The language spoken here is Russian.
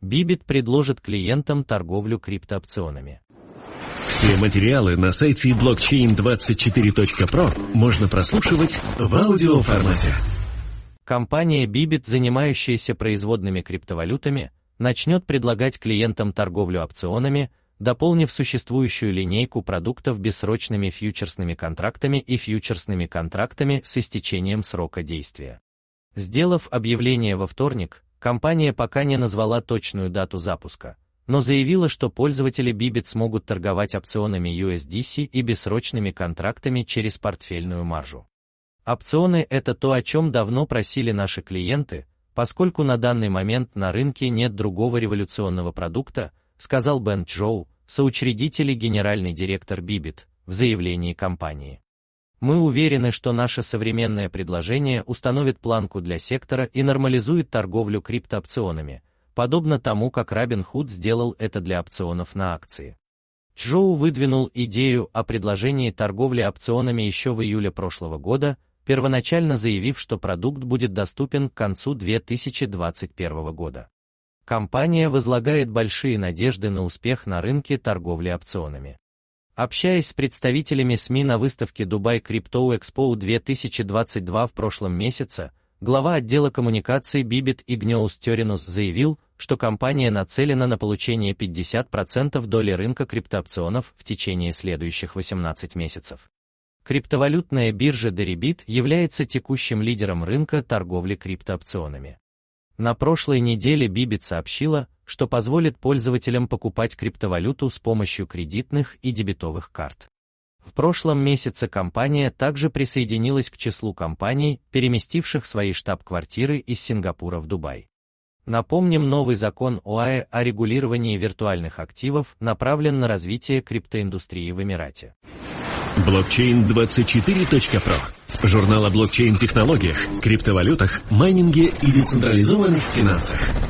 Bybit предложит клиентам торговлю криптоопционами. Все материалы на сайте blockchain24.pro можно прослушивать в аудиоформате. Компания Bybit, занимающаяся производными криптовалютами, начнет предлагать клиентам торговлю опционами, дополнив существующую линейку продуктов бессрочными фьючерсными контрактами и фьючерсными контрактами с истечением срока действия. Сделав объявление во вторник, компания пока не назвала точную дату запуска, но заявила, что пользователи Bybit смогут торговать опционами USDC и бессрочными контрактами через портфельную маржу. Опционы – это то, о чем давно просили наши клиенты, поскольку на данный момент на рынке нет другого революционного продукта, сказал Бен Чжоу, соучредитель и генеральный директор Bybit, в заявлении компании. Мы уверены, что наше современное предложение установит планку для сектора и нормализует торговлю криптоопционами, подобно тому, как Robinhood сделал это для опционов на акции. Чжоу выдвинул идею о предложении торговли опционами еще в июле прошлого года, первоначально заявив, что продукт будет доступен к концу 2021 года. Компания возлагает большие надежды на успех на рынке торговли опционами. Общаясь с представителями СМИ на выставке Dubai Crypto Expo 2022 в прошлом месяце, глава отдела коммуникаций Bybit Игнеус Теринус заявил, что компания нацелена на получение 50% доли рынка криптоопционов в течение следующих 18 месяцев. Криптовалютная биржа Deribit является текущим лидером рынка торговли криптоопционами. На прошлой неделе Bybit сообщила, что позволит пользователям покупать криптовалюту с помощью кредитных и дебетовых карт. В прошлом месяце компания также присоединилась к числу компаний, переместивших свои штаб-квартиры из Сингапура в Дубай. Напомним, новый закон ОАЭ о регулировании виртуальных активов направлен на развитие криптоиндустрии в Эмирате. Blockchain24.pro. Журнал о блокчейн-технологиях, криптовалютах, майнинге и децентрализованных финансах.